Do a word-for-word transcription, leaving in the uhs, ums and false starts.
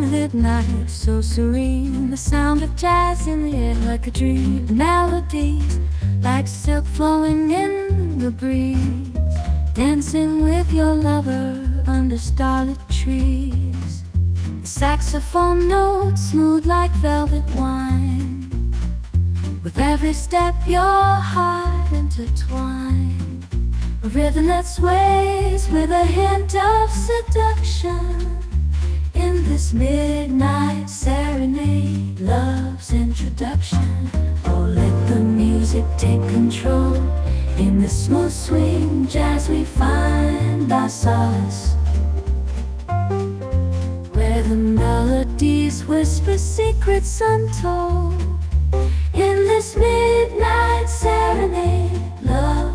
moonlit night, so serene. The sound of jazz in the air like a dream. Melodies like silk flowing in the breeze. Dancing with your lover under starlit trees. The saxophone notes smooth like velvet wine. With every step your heart intertwined. A rhythm that sways with a hint of seduction. In this midnight serenade, love's introduction. Oh, let the music take control. In this smooth swing jazz we find our solace, where the melodies whisper secrets untold. In this midnight serenade, love